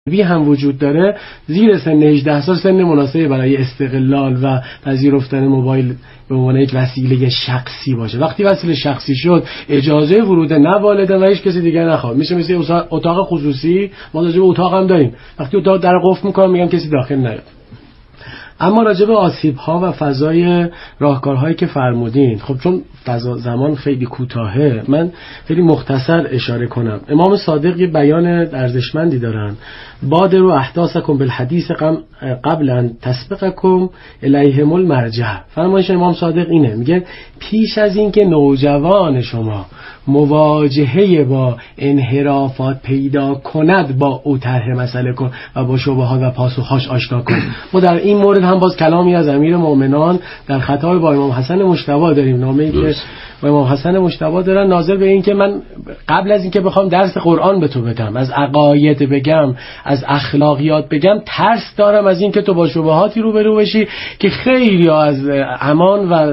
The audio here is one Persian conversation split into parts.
هم وجود داره، زیر سن 18 سال سن مناسبی برای استقلال و پذیرفتن موبایل به عنوان یک وسیله شخصی باشه. وقتی وسیله شخصی شد اجازه ورود نه والدین و هیچ کسی دیگه نخواد. میشه مثل اتاق خصوصی، ما راجع به اتاق هم داریم، وقتی اتاق در قفل میکنم میگم کسی داخل نیاد. اما راجع به آسیب‌ها و فضای راهکارهایی که فرمودین، خب چون فضا زمان خیلی کوتاهه من خیلی مختصر اشاره کنم. امام صادق یه بیان ارزشمندی دارن: بادروا احداثکم بالحدیث قبل ان تسبقکم الیهم المرجع. فرمایش امام صادق اینه، میگه پیش از این که نوجوان شما مواجهه با انحرافات پیدا کند با او طرح مسئله کن و با شبهات و پاسخهاش آشنا کن. ما در این مورد هم باز کلامی از امیر مومنان در خطاب با امام حسن مجتبی داریم، نامه‌ای که با امام حسن مجتبی دارن ناظر به این که من قبل از این که بخوام درس قرآن به تو بدم، از عقاید بگم، از اخلاقیات بگم، ترس دارم از این که تو با شبهاتی روبرو بشی که خیلی از امان و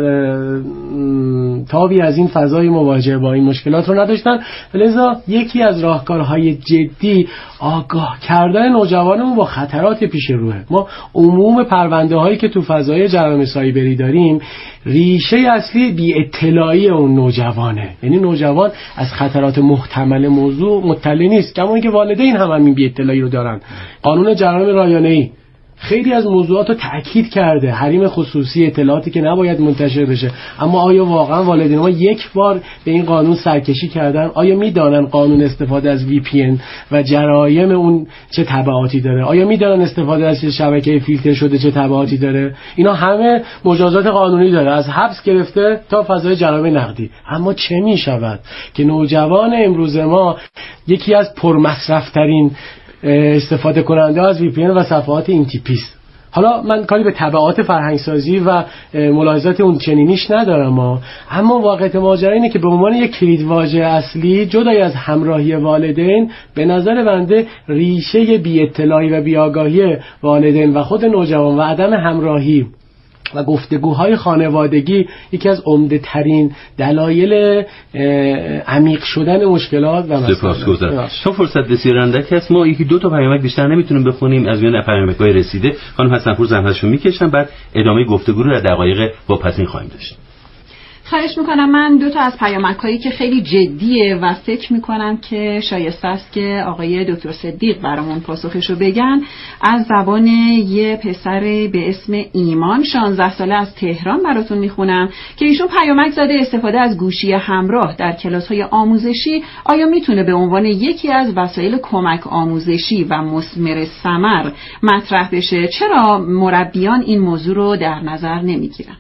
تابی از این فضای مواجهه با این مشکلات رو نداشتن. لذا یکی از راهکارهای جدی آگاه کردن نوجوانمون با خطرات پیش روه. ما عموم پرونده هایی که تو فضای جرایم سایبری داریم ریشه اصلی بی اطلاعی اون نوجوانه. یعنی نوجوان از خطرات محتمل موضوع مطلع نیست، کما اینکه والدین هم همین بی اطلاعی رو دارن. قانون جرایم رایانه‌ای خیلی از موضوعات رو تأکید کرده، حریم خصوصی، اطلاعاتی که نباید منتشر بشه. اما آیا واقعا والدین ما یک بار به این قانون سرکشی کردن؟ آیا میدانن قانون استفاده از VPN و جرایم اون چه تبعاتی داره؟ آیا میدانن استفاده از شبکه فیلتر شده چه تبعاتی داره؟ اینا همه مجازات قانونی داره، از حبس گرفته تا فضای جرایم نقدی. اما چه میشود که نوجوان امروز ما یکی از پرمصرف‌ترین استفاده کننده از VPN و صفحات این تیپیست؟ حالا من کاری به تبعات فرهنگسازی و ملاحظات اون چنینیش ندارم، اما واقعیت ماجرا اینه که به عنوان یک کلیدواژه اصلی جدای از همراهی والدین، به نظر بنده ریشه بی اطلاعی و بی آگاهی والدین و خود نوجوان و عدم همراهی و گفتگوهای خانوادگی یکی از عمده ترین دلایل عمیق شدن مشکلات و مسائل. سپاسگزارم. چون فرصت بسیار اندک است، ما یکی دو تا پیامک بیشتر نمیتونیم بخونیم. از میان پیامک‌های رسیده خانم حسن‌پور زحمتشو میکشن، بعد ادامه گفتگو رو در دقایق واپسین خواهیم داشت. خواهش میکنم. من دو تا از پیامک‌هایی که خیلی جدیه و فکر میکنم که شایسته است که آقای دکتر صدیق برامون پاسخشو بگن، از زبان یه پسر به اسم ایمان 16 ساله از تهران براتون میخونم که ایشون پیامک زده استفاده از گوشی همراه در کلاس‌های آموزشی آیا میتونه به عنوان یکی از وسایل کمک آموزشی و مثمر ثمر مطرح بشه؟ چرا مربیان این موضوع رو در نظر نمیگیرن؟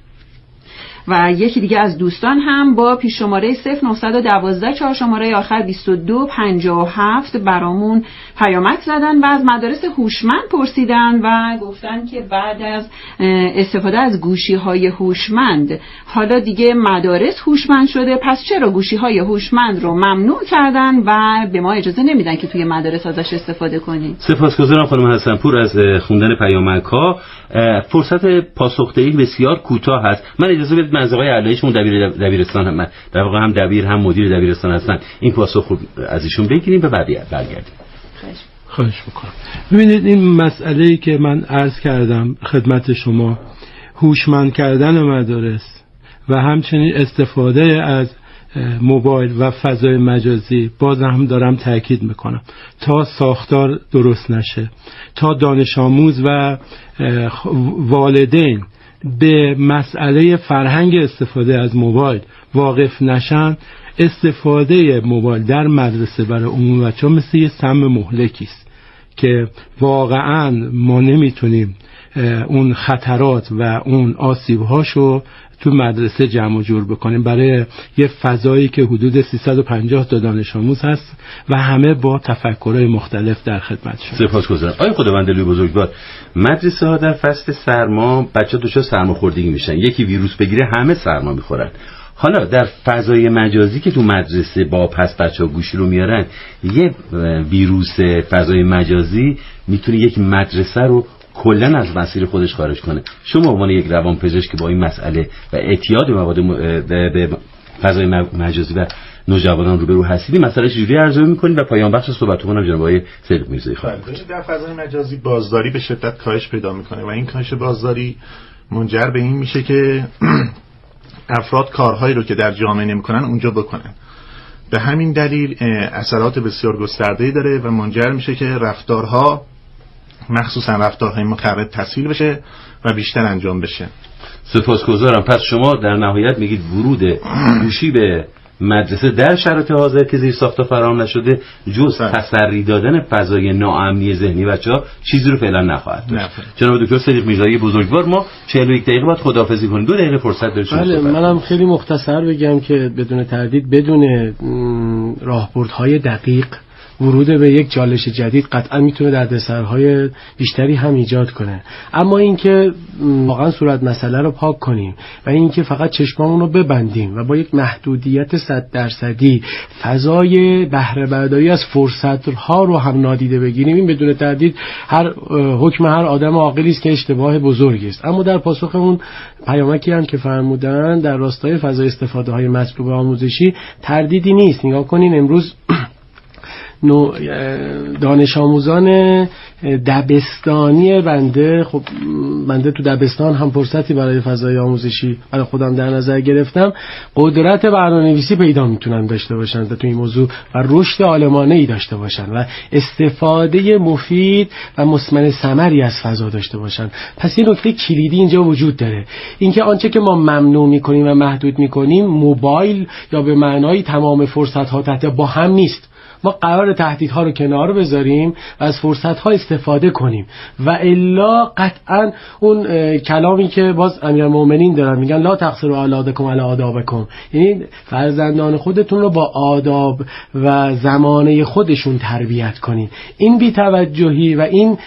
و یکی دیگه از دوستان هم با پیش شماره 0912 4 شماره آخر 2257 برامون پیامک زدن و از مدارس هوشمند پرسیدن و گفتن که بعد از استفاده از گوشی‌های هوشمند حالا دیگه مدارس هوشمند شده، پس چرا گوشی‌های هوشمند رو ممنوع کردن و به ما اجازه نمیدن که توی مدارس ازش استفاده کنیم؟ سپاسگزارم خانم حسن‌پور از خوندن پیامک‌ها. فرصت پاسخ‌دهی بسیار کوتاه هست. من اجازه بدید من از آقای علایشمون دبیرستان هم در واقع هم دبیر هم مدیر دبیرستان هستن این پاسخ رو از ایشون بگیریم و برگردیم. خواهش میکنم. ببینید این مسئله‌ای که من عرض کردم خدمت شما، هوشمند کردن مدارس و همچنین استفاده از موبایل و فضای مجازی، باز هم دارم تاکید میکنم، تا ساختار درست نشه، تا دانش آموز و والدین به مسئله فرهنگ استفاده از موبایل واقف نشن، استفاده موبایل در مدرسه برای عموم بچه‌ها مثل یه سم مهلکی است که واقعا ما نمیتونیم اون خطرات و اون آسیب‌هاشو تو مدرسه جمع و جور بکنیم برای یه فضایی که حدود 350 تا دانش آموز هست و همه با تفکرهای مختلف در خدمتشون. سپاسگزارم. آقای خداوندلوی بزرگوار، مدرسه ها در فصل سرما بچه‌ها دچار سرماخوردگی میشن، یکی ویروس بگیره همه سرما میخورن. حالا در فضای مجازی که تو مدرسه با پس بچه‌ها گوشی رو میارن، یه ویروس فضای مجازی میتونه یک مدرسه رو کلن از مسیر خودش خارج کنه. شما به عنوان یک روانپزشک که با این مسئله و اعتیاد مواد به فضای مجازی و نوجوانان روبرو هستید مسئله چجوری ارزیابی می‌کنید و پایان بخش صحبتمون هم جناب آقای صدیق میرزایی خواهید بود. در فضای مجازی بازداری به شدت کاهش پیدا می‌کنه و این کاهش بازداری منجر به این میشه که افراد کارهایی رو که در جامعه نمی‌کنن اونجا بکنن. به همین دلیل اثرات بسیار گسترده‌ای داره و منجر میشه که رفتارها مخصوصا رفتارهای مخرب تسهیل بشه و بیشتر انجام بشه. سپاسگزارم. پس شما در نهایت میگید ورود گوشی به مدرسه در شرایط حاضر که زیر ساختا فراهم نشده جز تسری دادن فضای ناامنی ذهنی بچه‌ها چیزی رو فعلا نخواهد داشت. جناب دکتر صدیق میرزایی بزرگوار، ما 41 دقیقه بعد خداحافظی کنیم، 2 دقیقه فرصت دارید. بله، منم خیلی مختصر بگم که بدون تردید بدون راهبردهای دقیق ورود به یک چالش جدید قطعا میتونه دردسرهای بیشتری هم ایجاد کنه. اما اینکه واقعا صورت مسئله رو پاک کنیم و اینکه فقط چشمامون رو ببندیم و با یک محدودیت 100% فضای بهره برداری از فرصت‌ها رو هم نادیده بگیریم، این بدون تردید حکم هر آدم عاقلی است که اشتباه بزرگی است. اما در پاسخ اون پیامکی هم که فرمودن در راستای فضای استفاده‌های مطلوب آموزشی تردیدی نیست. نگاه کنین امروز دانش آموزان دبستانی بنده تو دبستان هم فرصتی برای فضای آموزشی برای خودم در نظر گرفتم، قدرت برنامه‌نویسی پیدا میتونن داشته باشن و تو این موضوع و رشد عالمانه‌ای داشته باشن و استفاده مفید و مثمر ثمری از فضا داشته باشن. پس این نکته کلیدی اینجا وجود داره، اینکه آنچه که ما ممنوع میکنیم و محدود میکنیم موبایل یا به معنای تمام فرصت‌ها تحت با هم نیست. ما قرار تهدیدها رو کنار بذاریم و از فرصت‌ها استفاده کنیم و الا قطعاً اون کلامی که باز امیرالمومنین دارن میگن لا تقصروا اولادکم علی آدابکم، یعنی فرزندان خودتون رو با آداب و زمانه خودشون تربیت کنین. این بی‌توجهی و این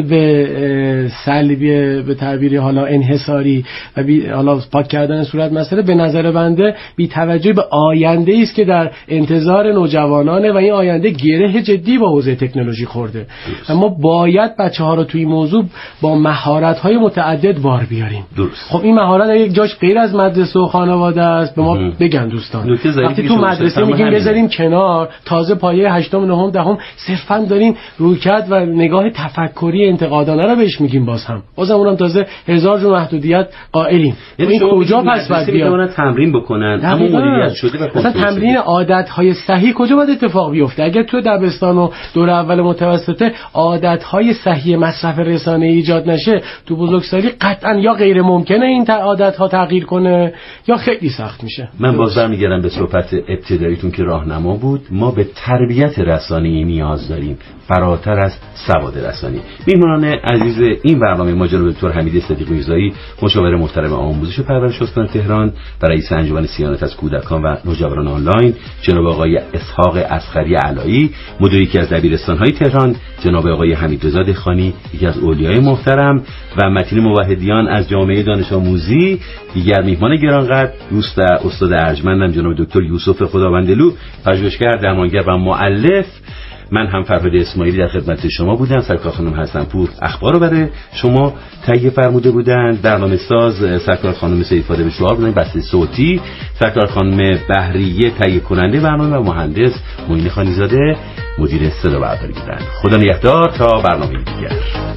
سلبی به تعبیری حالا انحصاری و حالا پاک کردن صورت مسئله به نظر بنده بی‌توجهی به آینده‌ای است که در انتظار نوجوانانه و این آینده گره جدی با حوزه تکنولوژی خورده. اما باید بچه‌ها رو توی این موضوع با مهارت‌های متعدد بار بیاریم. خب این مهارت یک جاش غیر از مدرسه و خانواده است. به ما بگن دوستان وقتی تو مدرسه میگیم بذاریم کنار، تازه پایه 8م 9م 10م صرفاً داریم رویکرد و نگاه تفکری انتقادانه رو بهش میگیم، بازم اونم تازه هزار جور محدودیت قائلیم. این کجا پس باید بیان تمرین بکنن اما مدیریت شده و مثلا تمرین عادت‌های صحیح کجا باید اتفاق بیفته؟ اگر تو دبستان و دوره اول متوسطه عادت‌های صحیح مصرف رسانه‌ای ایجاد نشه، تو بزرگسالی قطعاً یا غیر ممکنه این عادت‌ها تغییر کنه یا خیلی سخت میشه. من باز برمیگردم به صحبت ابتداییتون که راهنما بود. ما به تربیت رسانه‌ای نیاز داریم فراتر از سواد رسانه‌ای. میهمانان عزیز این برنامه ما جناب دکتر حمید صدیق میرزایی، مشاور محترم آموزش و پرورش استان تهران و رئیس انجمن صیانت از کودکان و نوجوانان آنلاین، جناب آقای اسحاق اصغری علایی، مدیر یکی از دبیرستان‌های تهران، جناب آقای حمیدرضا دهخانی، یکی از اولیای محترم و متین موحدیان از جامعه دانش آموزی، دیگر میهمان گرانقدر دوست استاد ارجمندم جناب دکتر یوسف خداوندلو، پژوهشگر، درمانگر و مؤلف. من هم فرهاد اسماعیلی در خدمت شما بودم. سرکار خانم حسن‌پور اخبار رو برای شما تهیه فرموده بودند. برنامه‌ساز سرکار خانم سیدفاطمه شعار بودند، بسته صوتی سرکار خانم بهریه تهیه کننده برنامه و مهندس معین خانیزاده مدیر صدا برداری بودند. خدا نگهدار تا برنامه دیگر.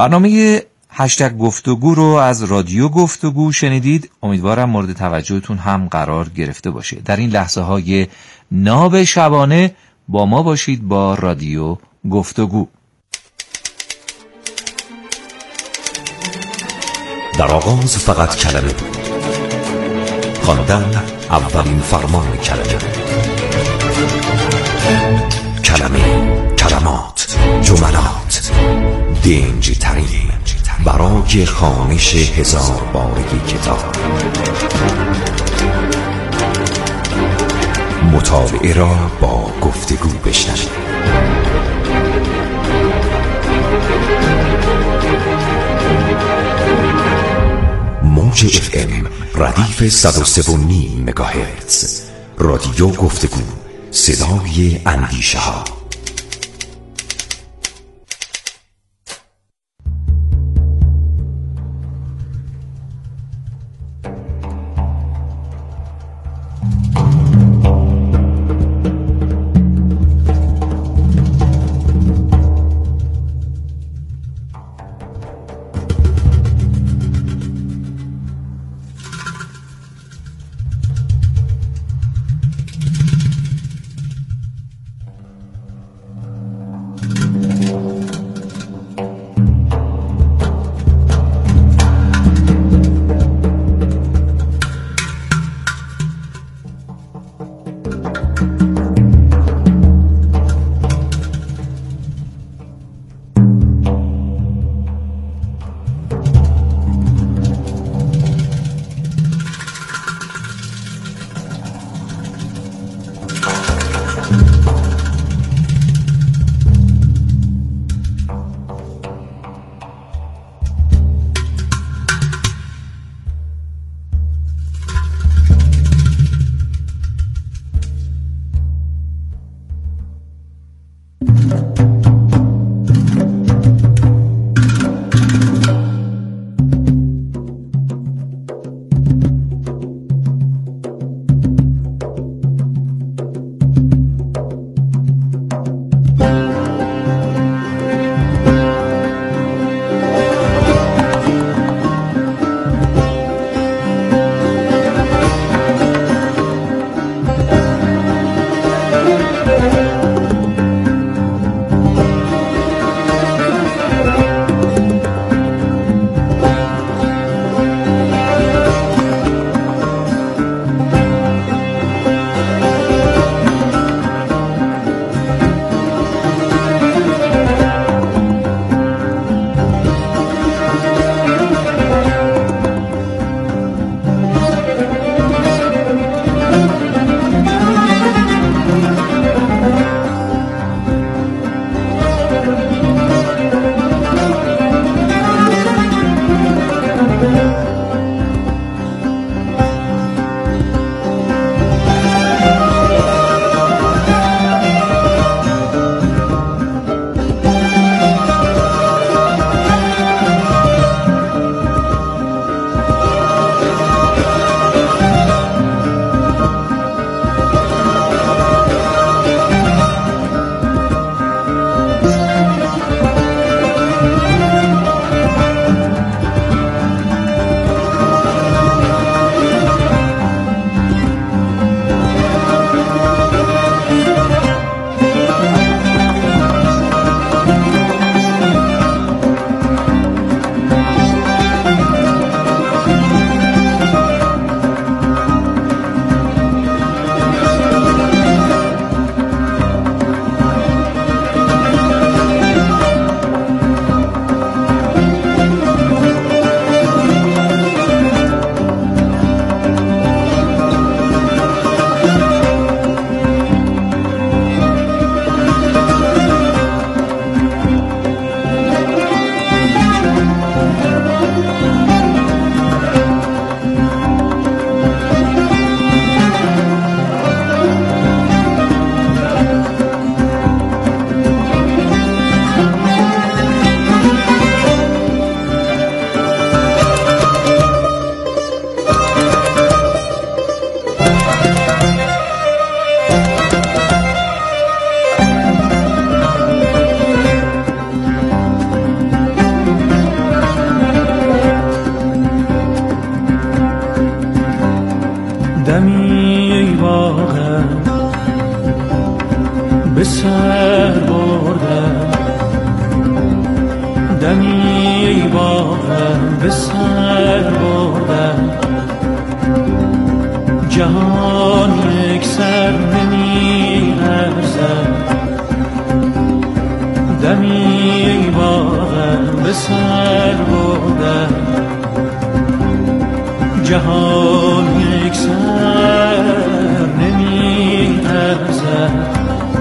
برنامه هشتگ گفتگو رو از رادیو گفتگو شنیدید. امیدوارم مورد توجهتون هم قرار گرفته باشه. در این لحظه های ناب شبانه با ما باشید با رادیو گفتگو. در آغاز فقط کلمه بود، خواندن اولین فرمان کلمه، کلمه، کلمات، جملات، دنج ترین برای خوانش 1000 بارگی کتاب. مطالعه را با گفتگو بشنوید. موج FM ردیف 103.9 مگاهرتز. رادیو گفتگو، صدای اندیشه ها. دمی واقعا به سر بردم، دمی واقعا به سر بردم، جهان یک سر نمی ارزد، دمی واقعا به سر بردم، جهان یک سر نمی ارزد،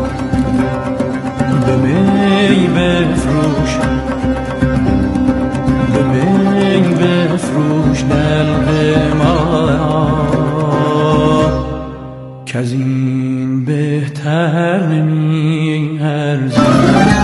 به می بفروش، به می بفروش دلق ما که از این بهتر نمی ارزد.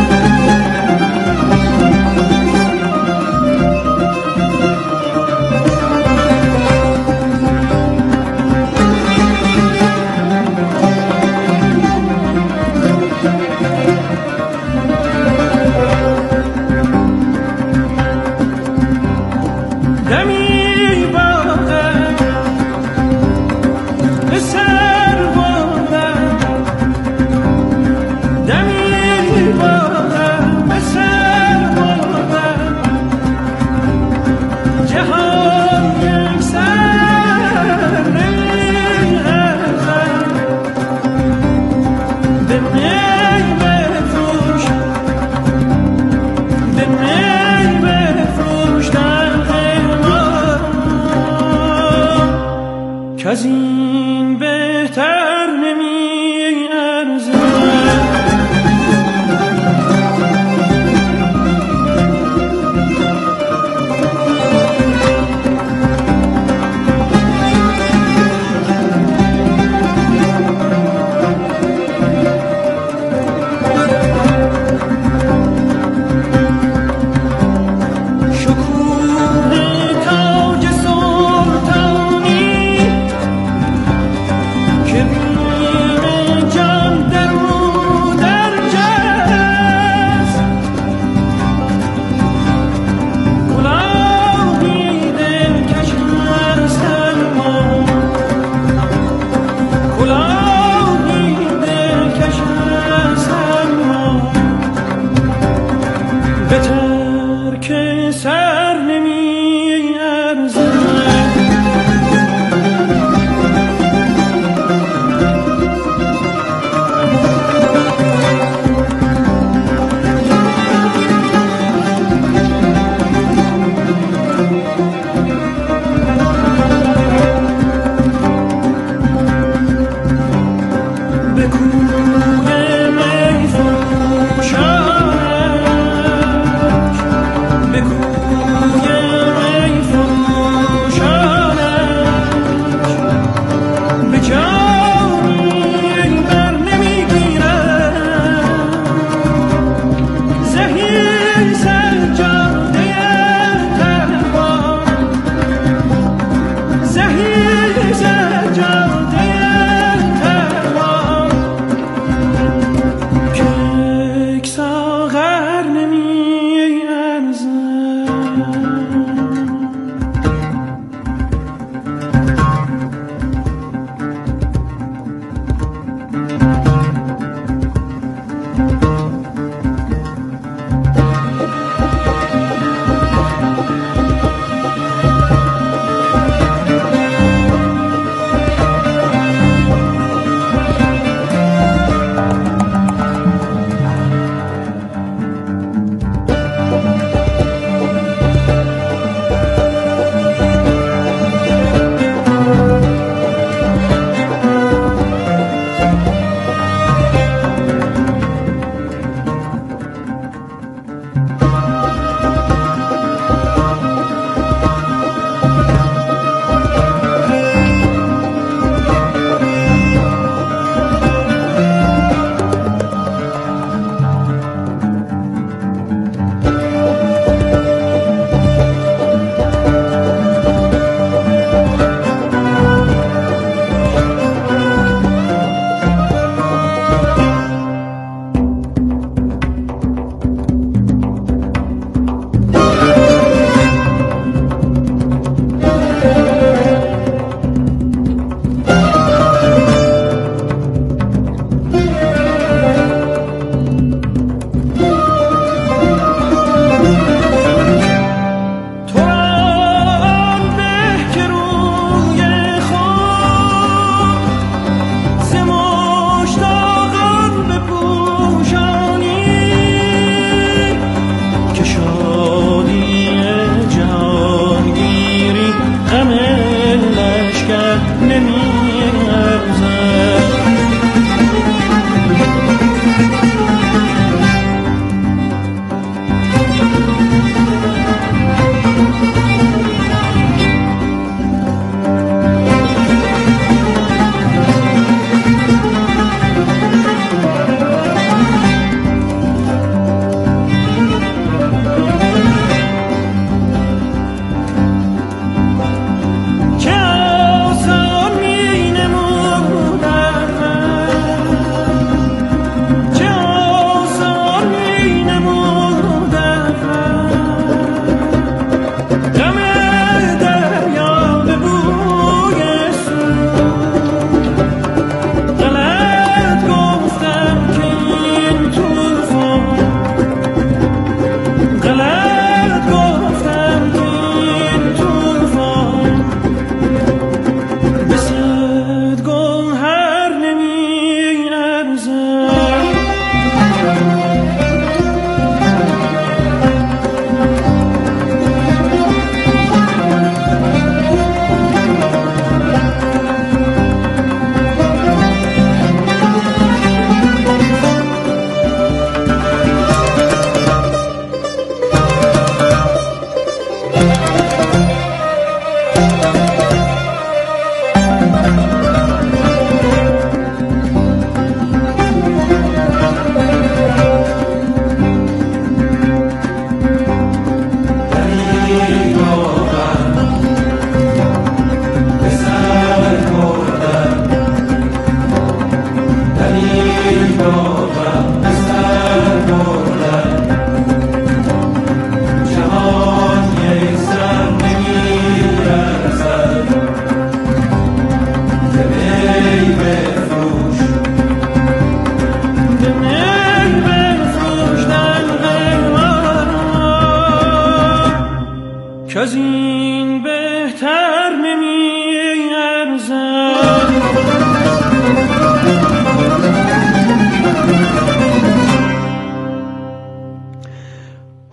از این بهتر نمی ارزد.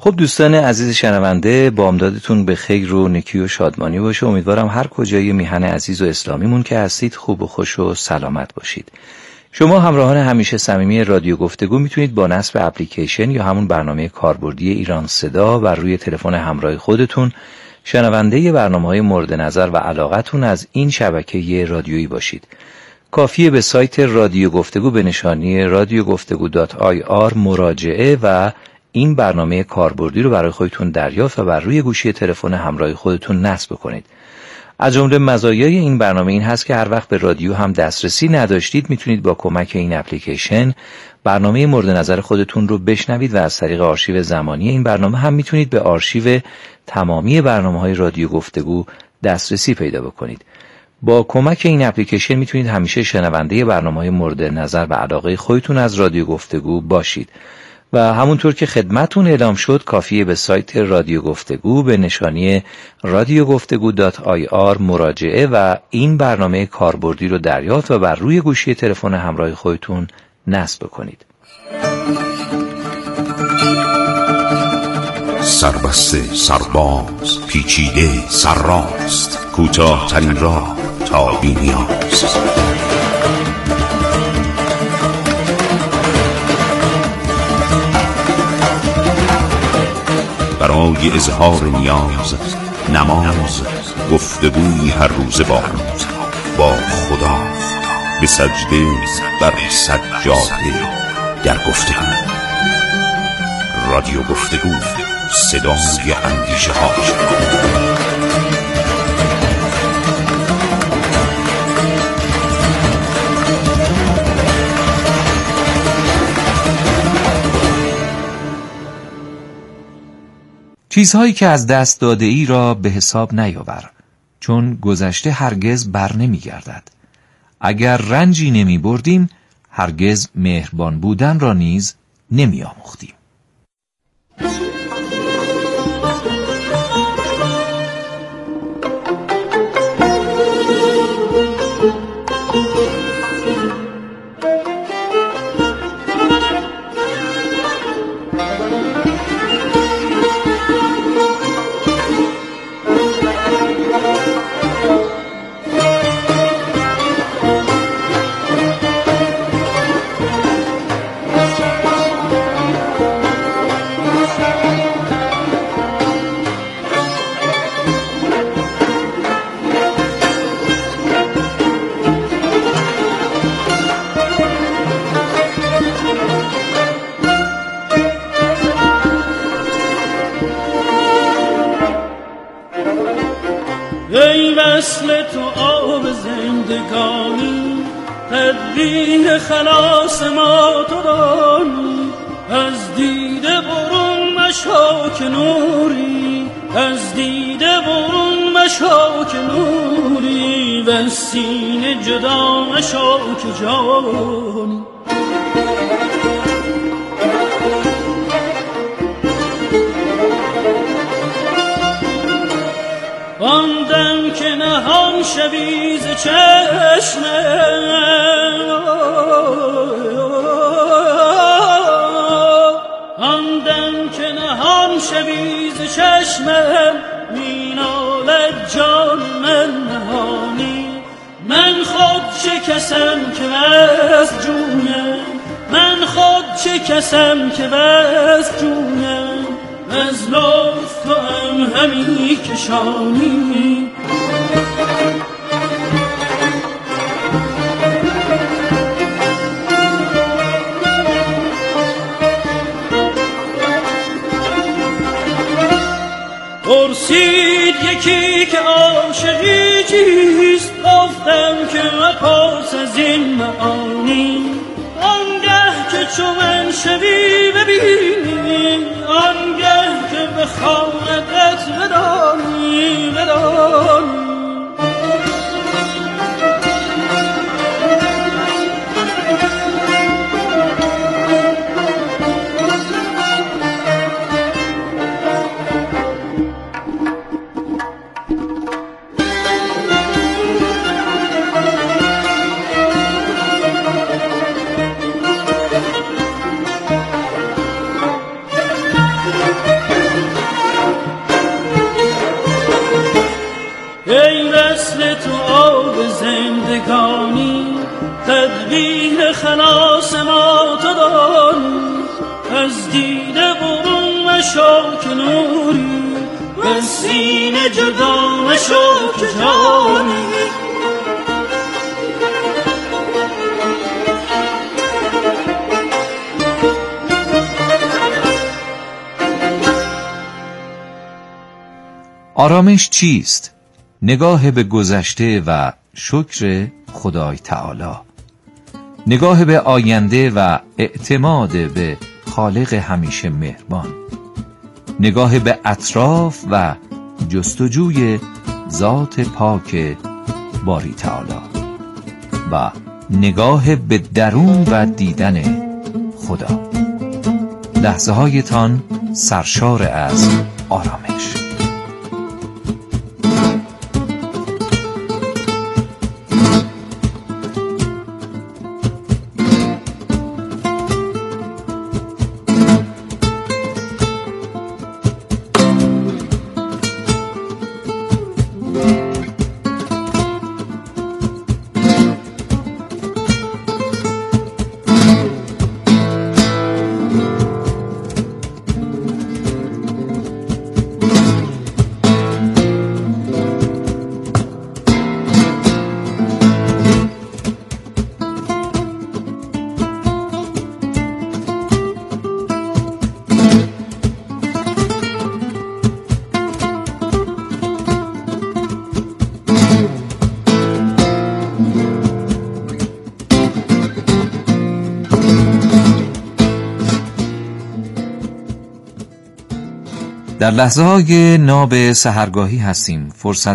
خب دوستان عزیز شنونده، بامدادتون به خیر و نکی و شادمانی باشه. امیدوارم هر کجای میهن عزیز و اسلامیمون که هستید خوب و خوش و سلامت باشید. شما همراهان همیشه صمیمی رادیو گفتگو میتونید با نصب اپلیکیشن یا همون برنامه کاربردی ایران صدا و روی تلفن همراه خودتون شنونده برنامه‌های مورد نظر و علاقتون از این شبکه رادیویی باشید. کافیه به سایت رادیو گفتگو به نشانی radiogoftegu.ir مراجعه و این برنامه کاربردی رو برای خودتون دریافت و بر روی گوشی تلفن همراه خودتون نصب کنید. از جمله مزایای این برنامه این هست که هر وقت به رادیو هم دسترسی نداشتید میتونید با کمک این اپلیکیشن برنامه مورد نظر خودتون رو بشنوید و از طریق آرشیو زمانی این برنامه هم میتونید به آرشیو تمامی برنامه‌های رادیو گفتگو دسترسی پیدا بکنید. با کمک این اپلیکیشن میتونید همیشه شنونده برنامه‌های مورد نظر و علاقه خودتون از رادیو گفتگو باشید. و همونطور که خدمتون اعلام شد کافیه به سایت رادیو گفتگو به نشانی radiogoftegu.ir مراجعه و این برنامه کاربردی رو دریافت و بر روی گوشی تلفن همراه خودتون نصب کنید. سربسته سرباز پیچیده سرراست کوتاه‌ترین راه تا بی‌نیاز. برای اظهار نیاز نماز گفتگوی هر روز با خدا به سجده بر سجاده در گفتگو. رادیو گفتگو، صدای اندیشه ها. چیزهایی که از دست داده ای را به حساب نیاور، چون گذشته هرگز بر نمی گردد. اگر رنجی نمی بردیم، هرگز مهربان بودن را نیز نمی آموختیم. تدبیر خلاص ما تو دانی، از دیده برون مشو که نوری، از دیده برون مشو که نوری، و سینه جدا مشو که جانی. آن دم که نهان شوی ز چشمم، آن دم که نهان شوی ز چشمم، می نالد جان من نهانی. من خود چه کسم که بس جویم، من خود چه کسم که بس جویم، از لطف تو هم همی کشانی. پرسید یکی که عاشقی چیست، گفتم که مپرس از این معانی. آنگه که چو من شوی ببینی، آنگه که بخواندت بدانی بدانی. ای وصل تو آب زندگانی، تدبیر خلاص ما تو دانی. از دیده برون مشو که نوری، و سینه جدا مشو که جانی. آرامش چیست؟ نگاه به گذشته و شکر خدای تعالی، نگاه به آینده و اعتماد به خالق همیشه مهربان، نگاه به اطراف و جستجوی ذات پاک باری تعالی و نگاه به درون و دیدن خدا. لحظه هایتان سرشار از آرامش. در لحظه های ناب سحرگاهی هستیم. فرصت